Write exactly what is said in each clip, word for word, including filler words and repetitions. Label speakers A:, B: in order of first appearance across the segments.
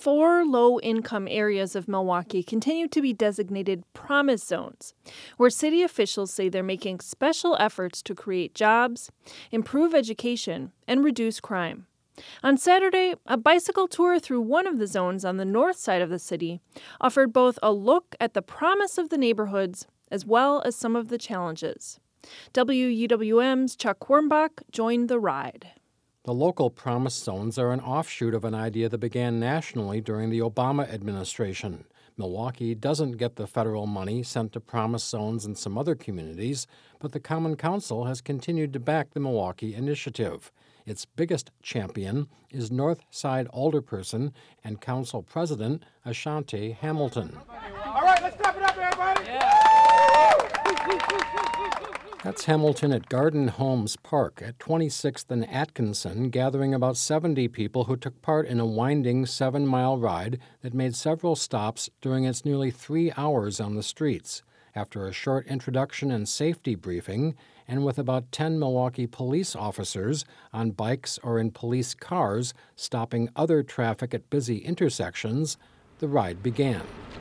A: Four low-income areas of Milwaukee continue to be designated promise zones, where city officials say they're making special efforts to create jobs, improve education, and reduce crime. On Saturday, a bicycle tour through one of the zones on the north side of the city offered both a look at the promise of the neighborhoods as well as some of the challenges. W U W M's Chuck Quirmbach joined the ride.
B: The local promise zones are an offshoot of an idea that began nationally during the Obama administration. Milwaukee doesn't get the federal money sent to promise zones in some other communities, but the Common Council has continued to back the Milwaukee initiative. Its biggest champion is North Side alderperson and council president Ashanti Hamilton.
C: All right, let's clap it up, everybody! Yeah.
B: That's Hamilton at Garden Homes Park at twenty-sixth and Atkinson, gathering about seventy people who took part in a winding seven-mile ride that made several stops during its nearly three hours on the streets. After a short introduction and safety briefing, and with about ten Milwaukee police officers on bikes or in police cars stopping other traffic at busy intersections, the ride began.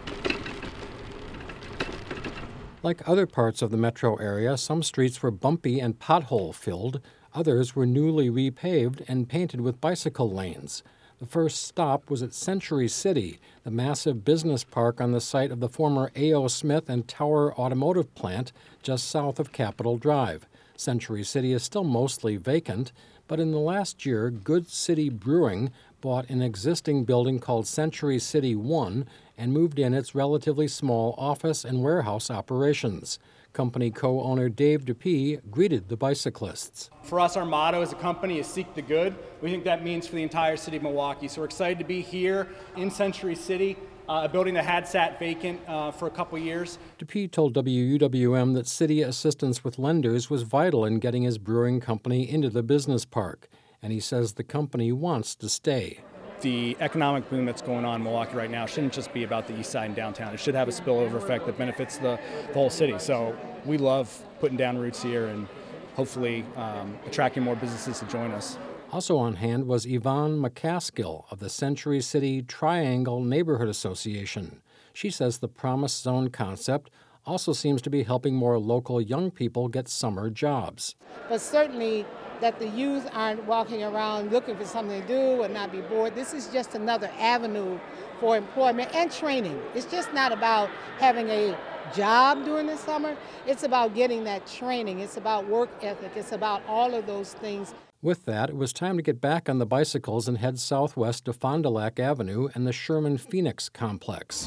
B: Like other parts of the metro area, some streets were bumpy and pothole-filled. Others were newly repaved and painted with bicycle lanes. The first stop was at Century City, the massive business park on the site of the former A O. Smith and Tower automotive plant just south of Capitol Drive. Century City is still mostly vacant, but in the last year, Good City Brewing bought an existing building called Century City One and moved in its relatively small office and warehouse operations. Company co-owner Dave Dupuy greeted the bicyclists.
D: For us, our motto as a company is seek the good. We think that means for the entire city of Milwaukee. So we're excited to be here in Century City, uh, a building that had sat vacant uh, for a couple years.
B: Dupuy told W U W M that city assistance with lenders was vital in getting his brewing company into the business park, and he says the company wants to stay.
D: The economic boom that's going on in Milwaukee right now shouldn't just be about the east side and downtown. It should have a spillover effect that benefits the, the whole city. So we love putting down roots here and hopefully um, attracting more businesses to join us.
B: Also on hand was Yvonne McCaskill of the Century City Triangle Neighborhood Association. She says the Promise Zone concept also seems to be helping more local young people get summer jobs.
E: But certainly that the youth aren't walking around looking for something to do and not be bored. This is just another avenue for employment and training. It's just not about having a job during the summer. It's about getting that training. It's about work ethic. It's about all of those things.
B: With that, it was time to get back on the bicycles and head southwest to Fond du Lac Avenue and the Sherman Phoenix complex.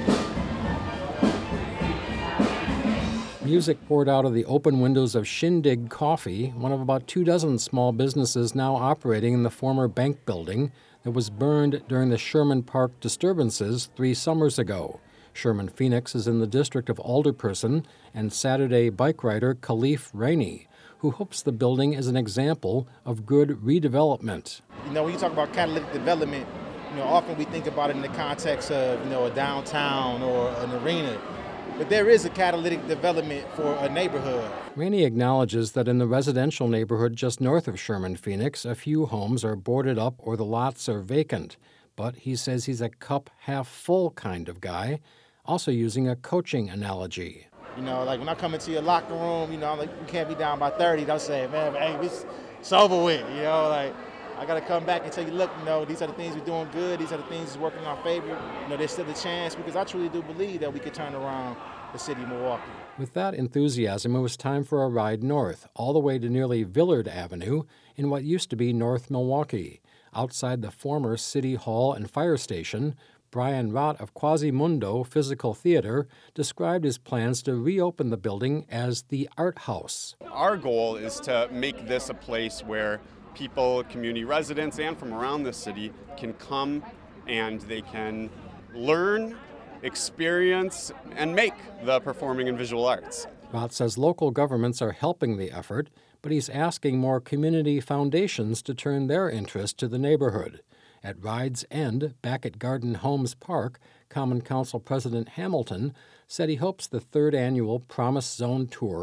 B: Music poured out of the open windows of Shindig Coffee, one of about two dozen small businesses now operating in the former bank building that was burned during the Sherman Park disturbances three summers ago. Sherman Phoenix is in the district of Alderperson and Saturday bike rider Khalif Rainey, who hopes the building is an example of good redevelopment.
F: You know, when you talk about catalytic development, you know, often we think about it in the context of, you know, a downtown or an arena. But there is a catalytic development for a neighborhood.
B: Rainey acknowledges that in the residential neighborhood just north of Sherman Phoenix, a few homes are boarded up or the lots are vacant. But he says he's a cup-half-full kind of guy, also using a coaching analogy.
F: You know, like when I come into your locker room, you know, I'm like, you can't be down by thirty. Don't say, man, hey, it's, it's over with. You know, like, I got to come back and tell you, look, you know, these are the things we're doing good. These are the things that's working in our favor. You know, there's still a chance because I truly do believe that we could turn around the city of Milwaukee.
B: With that enthusiasm, it was time for a ride north, all the way to nearly Villard Avenue in what used to be North Milwaukee. Outside the former City Hall and Fire Station, Brian Rott of Quasimundo Physical Theater described his plans to reopen the building as the Art House.
G: Our goal is to make this a place where people, community residents, and from around the city can come and they can learn, experience, and make the performing and visual arts.
B: Rott says local governments are helping the effort, but he's asking more community foundations to turn their interest to the neighborhood. At Ride's End, back at Garden Homes Park, Common Council President Hamilton said he hopes the third annual Promise Zone Tour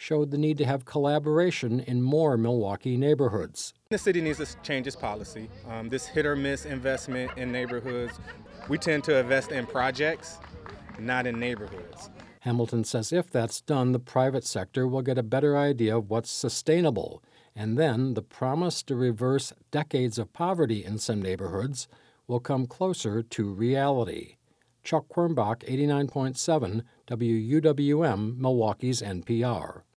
B: showed the need to have collaboration in more Milwaukee neighborhoods.
H: The city needs to change its policy. Um, this hit or miss investment in neighborhoods, we tend to invest in projects, not in neighborhoods.
B: Hamilton says if that's done, the private sector will get a better idea of what's sustainable, and then the promise to reverse decades of poverty in some neighborhoods will come closer to reality. Chuck Quirmbach, eighty-nine point seven W U W M, Milwaukee's N P R.